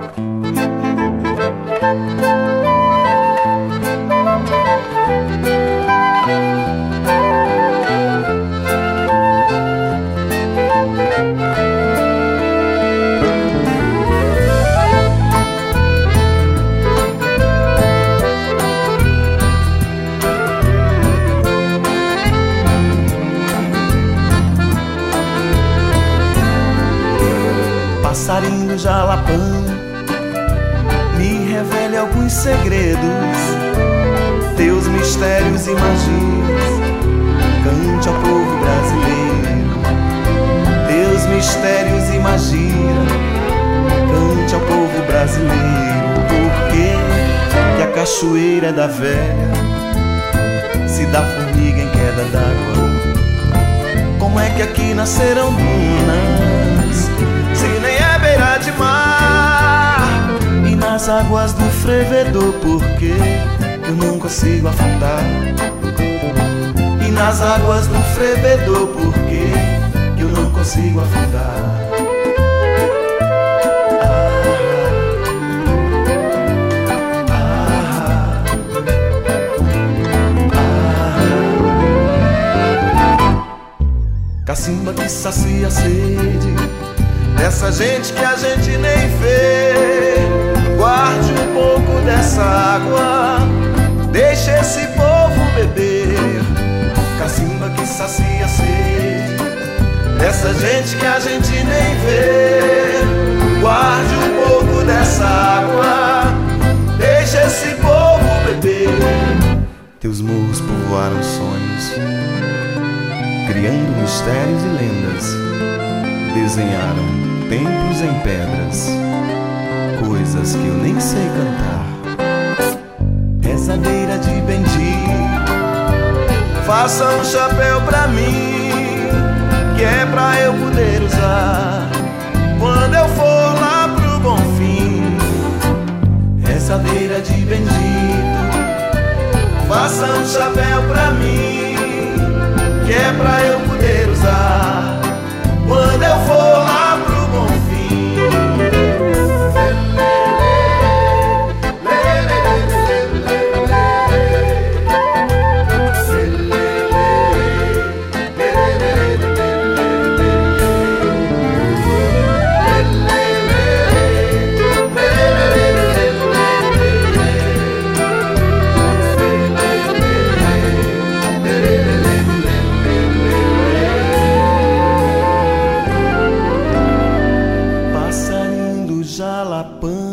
Passarinho do Jalapão, me revele alguns segredos, teus mistérios e magias, cante ao povo brasileiro. Teus mistérios e magia, cante ao povo brasileiro. Por que a cachoeira da velha se dá formiga em queda d'água? Como é que aqui nasceram dunas, se nem é beira de mar? E nas águas do fervedor, por que eu não consigo afundar? E nas águas do fervedor, por que eu não consigo afundar? Cacimba que sacia a sede dessa gente que a gente nem vê. Guarde um pouco dessa água, deixe esse povo beber. Cacimba que sacia a sede dessa gente que a gente nem vê. Guarde um pouco dessa água, deixe esse povo beber. Teus morros povoaram sonhos, criando mistérios e lendas, desenharam templos em pedras, coisas que eu nem sei cantar. Rezadeira de bendito, faça um chapéu pra mim, que é pra eu poder usar quando eu for lá pro Bonfim. Rezadeira de bendito, faça um chapéu pra mim, que é pra eu poder usar quando eu for lá pro Bonfim. Jalapão.